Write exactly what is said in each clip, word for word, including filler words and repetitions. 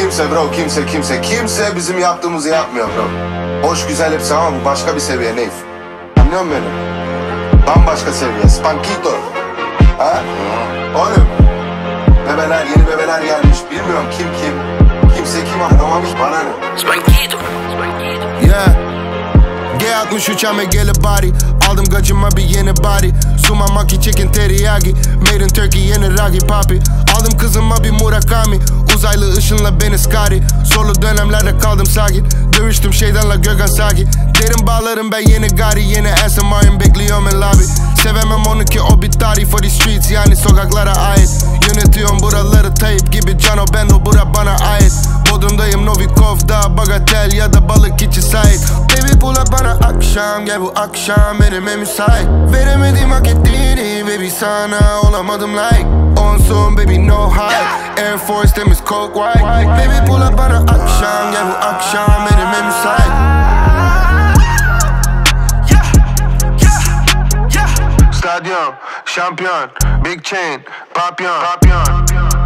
Kimse bro, kimse kimse Kimse bizim yaptığımızı yapmıyor bro. Hoş güzel hepsi ama bu başka bir seviye Neyf. Anlıyor musun beni? Bambaşka seviye, Spankito. Ha? Oğlum, bebeler, yeni bebeler gelmiş. Bilmiyorum kim kim. Kimse kim anlamamış, bana ne? Spankito, Spankito. Yeah. G altmış üç ame gele body. Aldım gacıma bir yeni body. Suma maki chicken teriyaki. Made in Turkey yeni ragi papi. Aldım kızıma bir Murakami. Uzaylı ışınla beni Scotty. Zorlu dönemlerde kaldım sakin. Dövüştüm şeytanla Gökhan Saki. Derin bağlarım ben yeni gari. Yeni S M R'ın bekliyorum en lobby. Sevemem onu ki o bir tarih for the streets. Yani sokaklara ait. Yönetiyorum buraları Tayyip gibi Cano Bendo bura bana ait. Bodrum'dayım Novikov'da Bagatel ya da balık içi sahip. Baby pull up bana akşam. Gel bu akşam benime müsait. Veremedim hak ettiğini baby sana olamadım like. Onsun baby no hype. Air Force temiz coke white. Baby pull up bana akşam. Gel bu akşam benime müsait. Stadyum, şampiyon, big chain, papyon, papyon.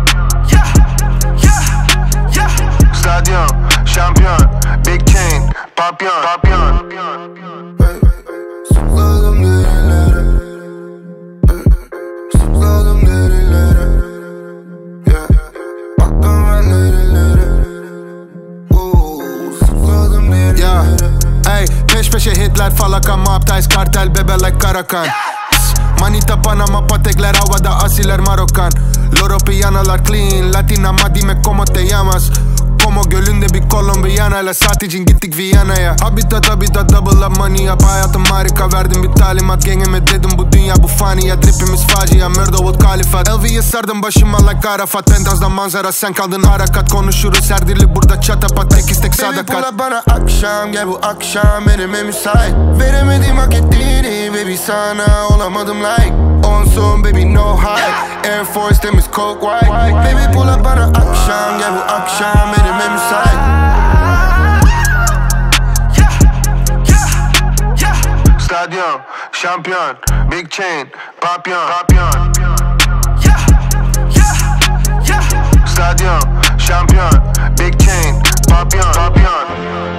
Stadyum, şampiyon, big chain, papyon, papyon. Sıkladım derinlere, sıkladım derinlere. Baktım ben derinlere, sıkladım derinlere. Ey, peş peşe hitler, falaka, maptais, kartel, bebe like Karakan. Manita Panama, patekler havada, asiler Marokan. Loro piyanalar clean, Latina ma dime como te llamas. Como gölünde bir Kolombiyana. Saat için gittik Viyana'ya. Habitat habitat double up money yap. Hayatım harika, verdim bir talimat. Gengime dedim bu dünya bu fani ya. Dripimiz facia, Murder World Kalifat. L V'ye sardım başıma like Arafat. Pentaz'dan manzara, sen kaldın harakat. Konuşuruz her dili burada çatapat. Tek istek sadakat. Baby pull up bana akşam. Gel bu akşam benime müsait. Veremedim hak ettiğini baby sana olamadım like. Onsun baby no hype. Air Force temiz coke white. Baby pull up bana akşam. Gel bu akşam benime müsait. Stadyum, şampiyon, big chain, papyon, papyon. Stadyum, şampiyon, big chain, papyon, papyon.